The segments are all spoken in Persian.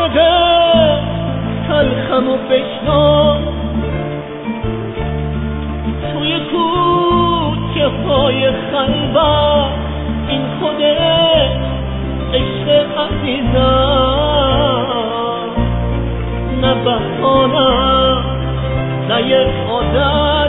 عاشق تلخم و بشنو توی کوچه های خلوت این خود عشق عزیزم نه بهانه نه یک عادت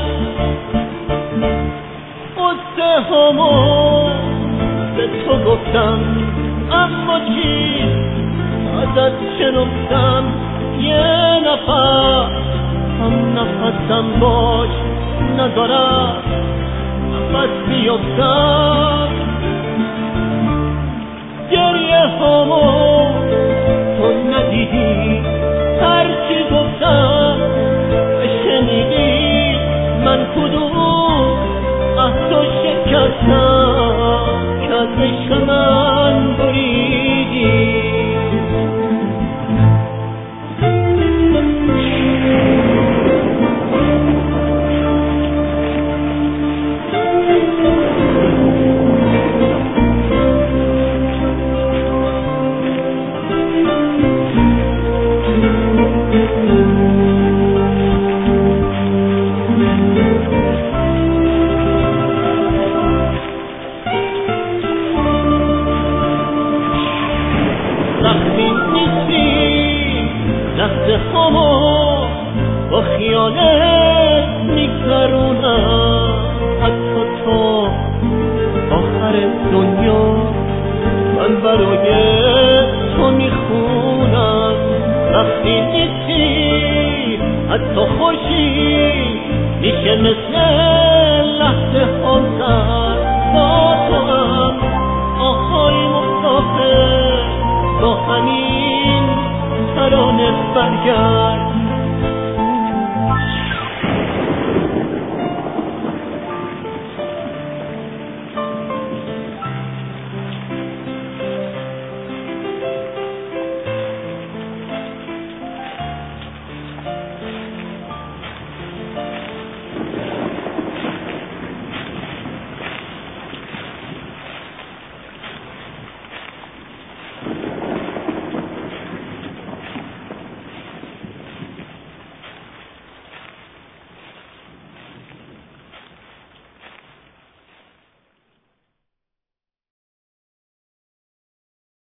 قصه همو به تو گفتم اما چی ازت شنفتم یه نفس هم نفسم باش ندارم نفس بیفتم گریه همو تو ندیدی هرچی گفتم شنیدی من کدوم عهدو شکستم که از عشق من بریدی لحظه همو با خیالت میگذرونم حتی تو آخر دنیا من برای تو میخونم وقتی نیستی حتی خورشید میشه مثل لحظه آخر با تو هم آهای مسافر با همین ترانه برگرد